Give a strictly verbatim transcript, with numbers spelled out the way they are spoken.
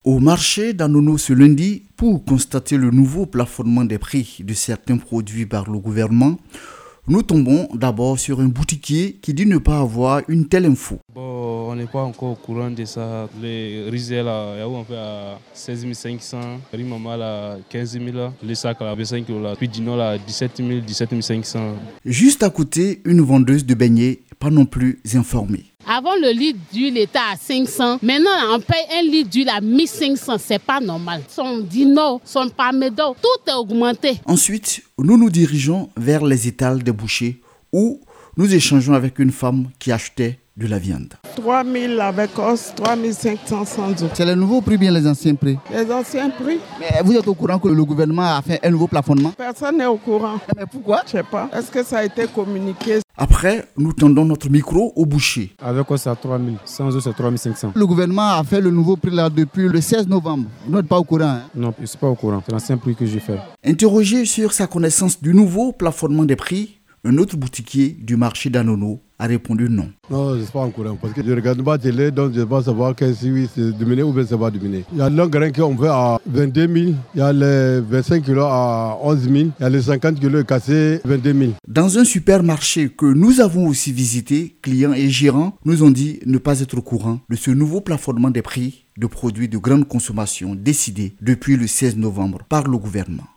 Au marché d'Anono ce lundi, pour constater le nouveau plafonnement des prix de certains produits par le gouvernement, nous tombons d'abord sur un boutiquier qui dit ne pas avoir une telle info. Bon, on n'est pas encore au courant de ça. Les riz là, il y a un peu à seize mille cinq cents, riz maman à quinze mille, les sacs à vingt-cinq kilos, puis dino à dix-sept mille, dix-sept mille cinq cents. Juste à côté, une vendeuse de beignets, pas non plus informée. Avant, le litre d'huile était à cinq cents. Maintenant, on paye un litre d'huile à mille cinq cents. C'est pas normal. Son dino, son parmesan, tout est augmenté. Ensuite, nous nous dirigeons vers les étals des bouchers où nous échangeons avec une femme qui achetait de la viande. trois mille avec os, trois mille cinq cents sans eau. C'est les nouveaux prix, bien les anciens prix? Les anciens prix. Mais vous êtes au courant que le gouvernement a fait un nouveau plafonnement? Personne n'est au courant. Mais pourquoi? Je sais pas. Est-ce que ça a été communiqué? Après, nous tendons notre micro au boucher. Avec os, c'est à trois mille. Sans eau, c'est trois mille cinq cents. Le gouvernement a fait le nouveau prix là depuis le seize novembre. Vous n'êtes pas au courant, hein? Non, je ne suis pas au courant. C'est l'ancien prix que j'ai fait. Interrogé sur sa connaissance du nouveau plafonnement des prix, un autre boutiquier du marché d'Anono a répondu non. Non, je ne suis pas en courant parce que je ne regarde pas la télé, donc je ne sais pas savoir si oui, c'est diminué ou bien c'est pas diminué. Il y a le grain qu'on fait à vingt-deux mille, il y a les vingt-cinq kilos à onze mille, il y a les cinquante kilos cassés à vingt-deux mille. Dans un supermarché que nous avons aussi visité, clients et gérants nous ont dit ne pas être au courant de ce nouveau plafonnement des prix de produits de grande consommation décidé depuis le seize novembre par le gouvernement.